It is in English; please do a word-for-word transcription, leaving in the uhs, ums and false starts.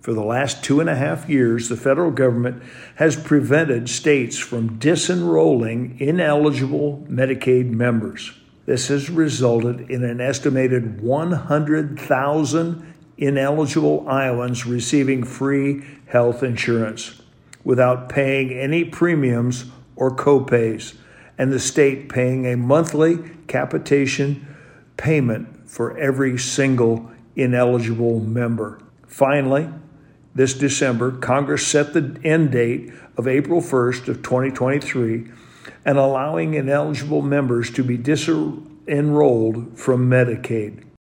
For the last two and a half years, the federal government has prevented states from disenrolling ineligible Medicaid members. This has resulted in an estimated one hundred thousand ineligible Iowans receiving free health insurance without paying any premiums or copays, and the state paying a monthly capitation payment for every single ineligible member. Finally, this December, Congress set the end date of April first of twenty twenty-three and allowing ineligible members to be disenrolled from Medicaid.